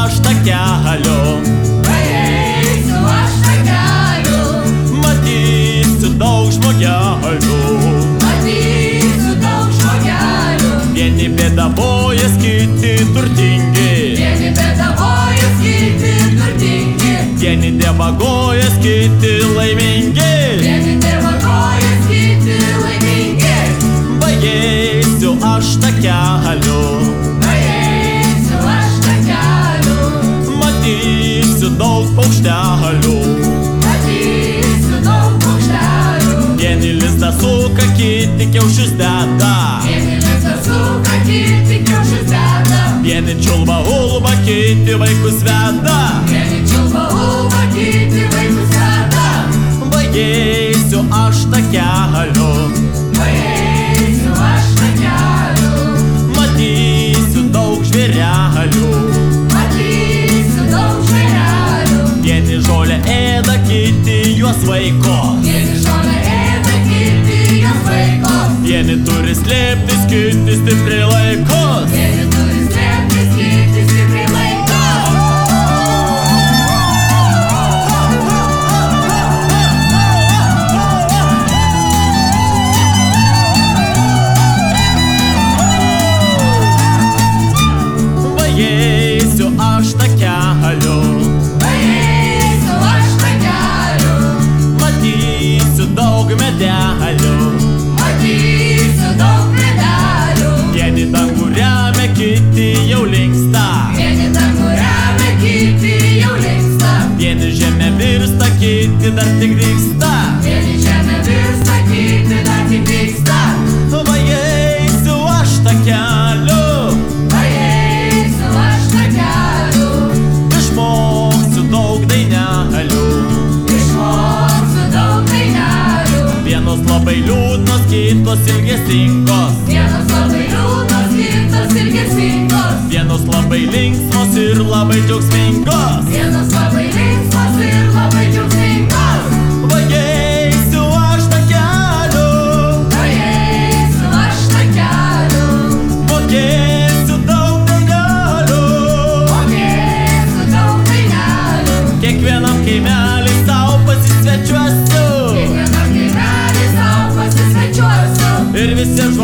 aš takeliu, praeisiu aš takeliu, matysiu daug žmogelių. matysiu daug žmogelių. Vieni bėdavojas, kiti turtingi, Vieni bėdavojas, kiti turtingi, vieni dievagojas, kiti laimingi. vieni dievagojas, kiti laimingi. Eisiu aš takeliu, Praeisiu aš takeliu, matysiu daug paukštelių. matysiu daug paukštelių. Vieni lizdą suka, kiti kiaušius deda. Vieni lizdą suka, kiti kiaušius deda. Vieni čiulba ulba, kiti vaikus veda. Vieni čiulba ulba, kiti vaikus veda. Eisiu aš takeliu, Praeisiu aš takeliu, matysiu daug žvėrelių. matysiu daug žvėrelių. Vieni žolę ėda, kiti juos vaiko. Vieni žolę ėda, kiti jos vaiko. Vieni turi slėptis, kiti stipriai laikos. Vieni turi slėptis, kiti stipriai laiko. Eisiu aš takeliu, Praeisiu aš takeliu, matysiu daug medelių. matysiu daug medelių. Vieni dangų remia, kiti jau linksta. Vieni dangų remia, kiti jau linksta. Vieni žemė virsta, kiti dar tik dygsta. Vieni žemė virsta, kiti dar tik vyksta. Eisiu aš takeliu, Praeisiu aš takeliu, išmoksiu daug dainelių. išmoksiu daug dainelių. Vienos labai liūdnos, kitos ilgesingos. Vienos labai liūdnos, kitos ilgesingos. Vienos labai linksmos ir labai džiaugsmingos. Vienos labai linksmos ir labai džiaugsmingos. Eisiu aš takeliu, Praeisiu aš takeliu, mokėsiu daug dainelių. mokėsiu daug dainelių. Kiekvienam kaimelį sau pasisvečiuosiu Kiekvienam kaimelį sau pasisvečiuosiu. ir visiems